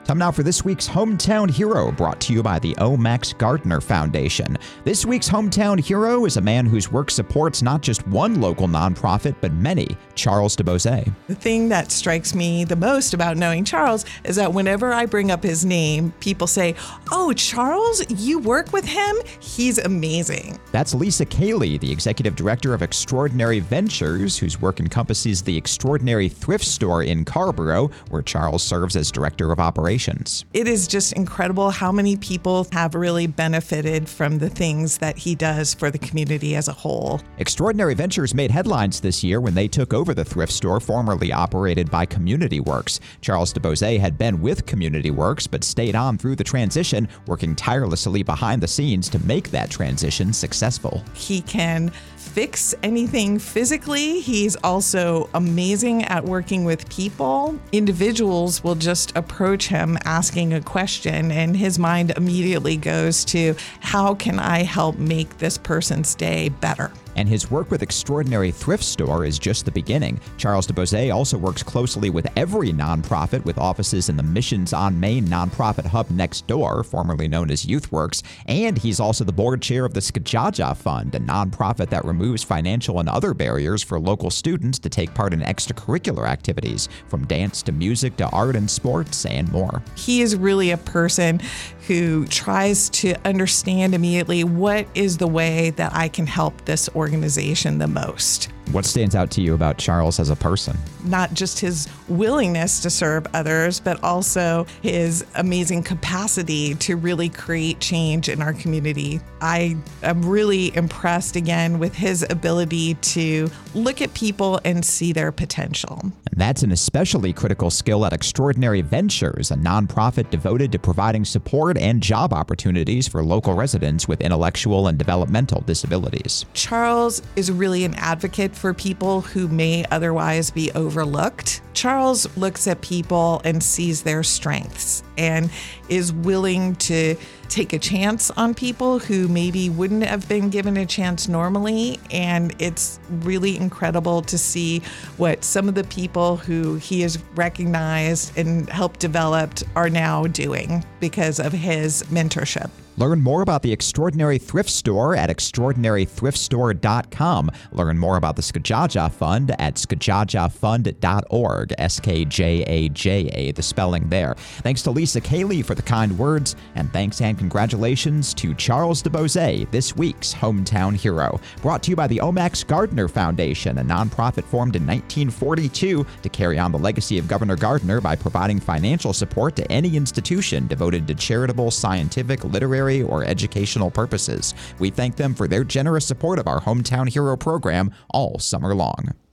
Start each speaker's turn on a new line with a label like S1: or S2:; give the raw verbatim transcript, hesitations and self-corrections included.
S1: Time now for this week's Hometown Hero, brought to you by the O. Max Gardner Foundation. This week's Hometown Hero is a man whose work supports not just one local nonprofit, but many, Charles DeBose.
S2: The thing that strikes me the most about knowing Charles is that whenever I bring up his name, people say, "Oh, Charles, you work with him? He's amazing."
S1: That's Lisa Cayley, the executive director of Extraordinary Ventures, whose work encompasses the Extraordinary Thrift Store in Carrboro, where Charles serves as director of operations.
S2: It is just incredible how many people have really benefited from the things that he does for the community as a whole.
S1: Extraordinary Ventures made headlines this year when they took over the thrift store formerly operated by Community Works. Charles DeBose had been with Community Works but stayed on through the transition, working tirelessly behind the scenes to make that transition successful.
S2: He can fix anything physically. He's also amazing at working with people. Individuals will just approach him asking a question, and his mind immediately goes to, how can I help make this person's day better?
S1: And his work with Extraordinary Thrift Store is just the beginning. Charles DeBose also works closely with every nonprofit with offices in the Missions on Main nonprofit hub next door, formerly known as YouthWorks, and he's also the board chair of the Skajaja Fund, a nonprofit that removes financial and other barriers for local students to take part in extracurricular activities, from dance to music to art and sports and more.
S2: He is really a person who tries to understand immediately what is the way that I can help this organization the most.
S1: What stands out to you about Charles as a person?
S2: Not just his willingness to serve others, but also his amazing capacity to really create change in our community. I am really impressed again with his ability to look at people and see their potential.
S1: And that's an especially critical skill at Extraordinary Ventures, a nonprofit devoted to providing support and job opportunities for local residents with intellectual and developmental disabilities.
S2: Charles is really an advocate for people who may otherwise be overlooked. Charles looks at people and sees their strengths and is willing to take a chance on people who maybe wouldn't have been given a chance normally. And it's really incredible to see what some of the people who he has recognized and helped develop are now doing because of his mentorship.
S1: Learn more about the Extraordinary Thrift Store at extraordinary thrift store dot com. Learn more about the Skajaja Fund at skajaja fund dot org, S K J A J A, the spelling there. Thanks to Lisa Cayley for the kind words, and thanks and congratulations to Charles DeBose, this week's Hometown Hero. Brought to you by the O. Max Gardner Foundation, a nonprofit formed in nineteen forty-two to carry on the legacy of Governor Gardner by providing financial support to any institution devoted to charitable, scientific, literary, or educational purposes. We thank them for their generous support of our Hometown Hero program all summer long.